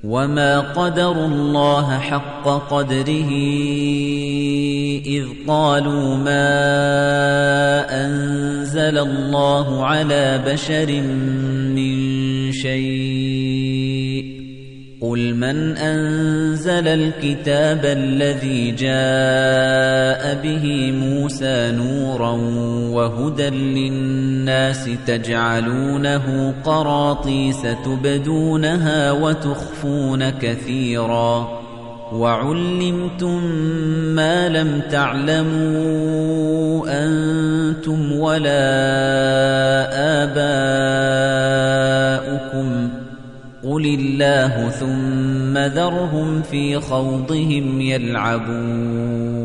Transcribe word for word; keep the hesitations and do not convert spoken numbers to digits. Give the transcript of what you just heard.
وَمَا قَدَرُوا اللَّهَ حَقَّ قَدْرِهِ إِذْ قَالُوا مَا أَنزَلَ اللَّهُ عَلَى بَشَرٍ مِّن شَيْءٍ قُلْ مَنْ أَنزَلَ الْكِتَابَ الَّذِي جَاءَ بِهِ مُوسَى نُورًا وَهُدًى لِّلنَّاسِ تَجْعَلُونَهُ قَرَاطِيسَ تُبْدُونَهَا وَتُخْفُونَ كَثِيرًا وَعُلِّمْتُم مَّا لَمْ تَعْلَمُوا أَنتُمْ وَلَا آبَاؤُكُمْ قُلِ اللَّهُ ثُمَّ ذَرْهُمْ فِي خَوْضِهِمْ يَلْعَبُونَ